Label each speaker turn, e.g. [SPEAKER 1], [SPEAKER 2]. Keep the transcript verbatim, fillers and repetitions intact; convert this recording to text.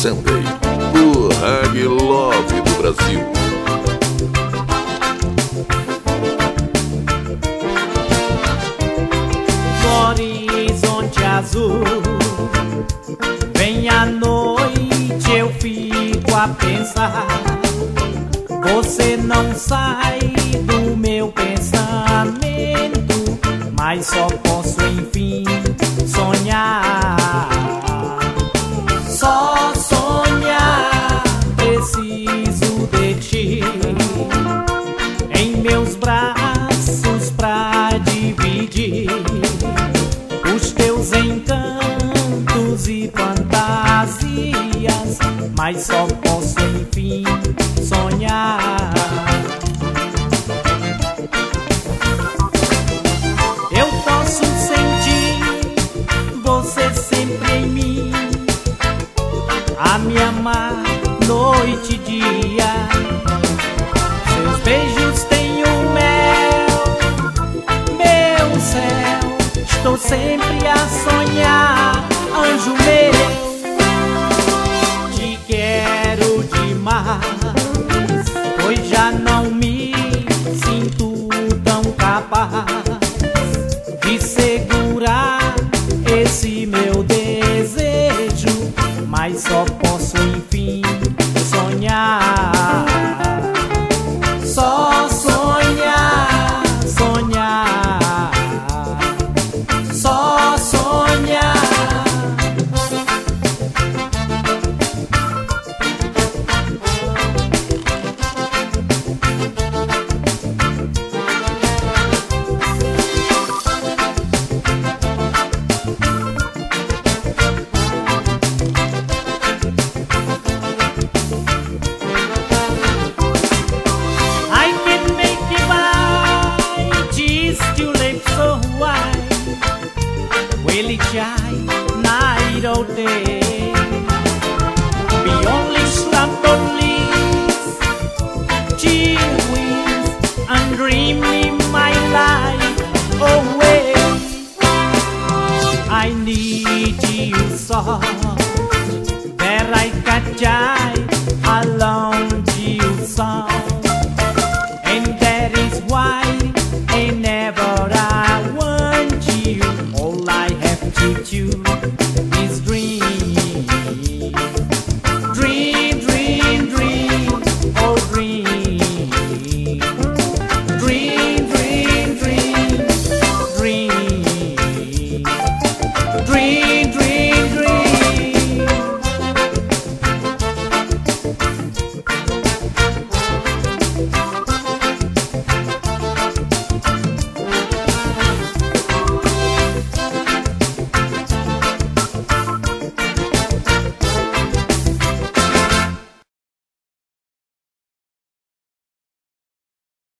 [SPEAKER 1] Sunday, o Reggae Love do Brasil.
[SPEAKER 2] No horizonte azul, vem a noite, eu fico a pensar. Você não sai do meu pensamento, mas só posso enfim sonhar. Só sonhar, preciso de ti em meus braços pra dividir os teus encantos e fantasias, mas só posso enfim sonhar. Eu posso sentir você sempre em mim, a me amar noite e dia. Seus beijos têm o mel, meu céu. Estou sempre a sonhar, anjo meu. Te quero demais, pois já não me sinto tão capaz de segurar esse meu desejo, mas só posso enfim sonhar. Só sonhar, sonhar, só sonhar. Willie Chai, night or day, we only slumber leaves, chill winds, and dream in my life away. I need you so that I can die alone, you so.